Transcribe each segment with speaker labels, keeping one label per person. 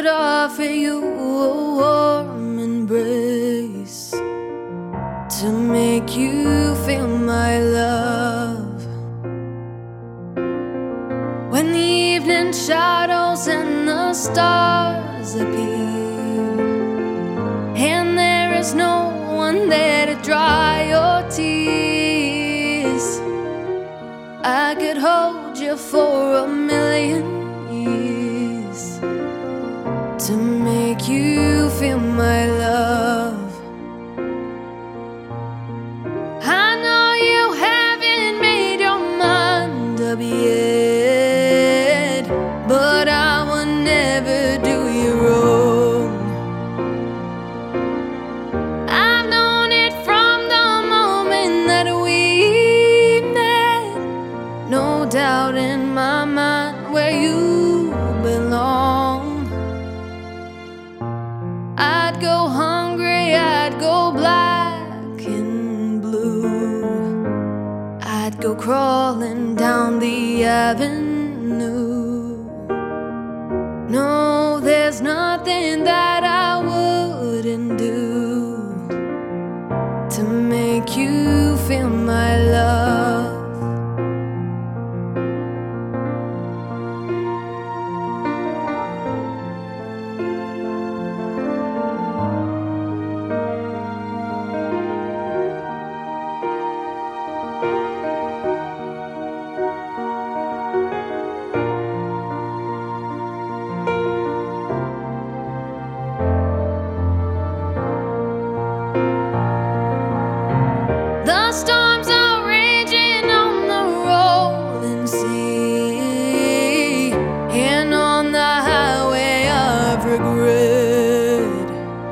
Speaker 1: could offer you a warm embrace to make you feel my love. When the evening shadows and the stars appear, and there is no one there to dry your tears, I could hold you for a million years to make you feel my love. I know you haven't made your mind up yet, but I will never do you wrong. I've known it from the moment that we met, no doubt in my mind where you belong. I'd go hungry, I'd go black and blue, I'd go crawling down the avenue. No, there's nothing that I wouldn't do to make you feel my love. The storms are raging on the rolling sea and on the highway of regret.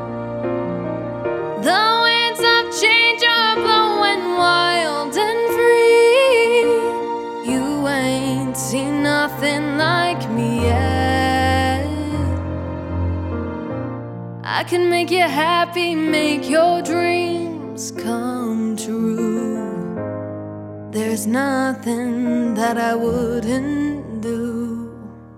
Speaker 1: The winds of change are blowing wild and free. You ain't seen nothing like me yet. I can make you happy, make your dreams come true. There's nothing that I wouldn't do.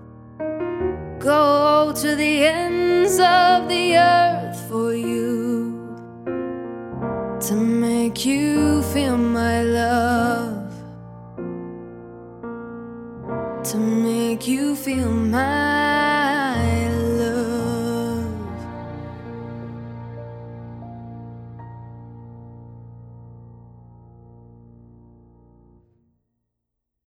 Speaker 1: Go to the ends of the earth for you to make you feel my love, to make you feel my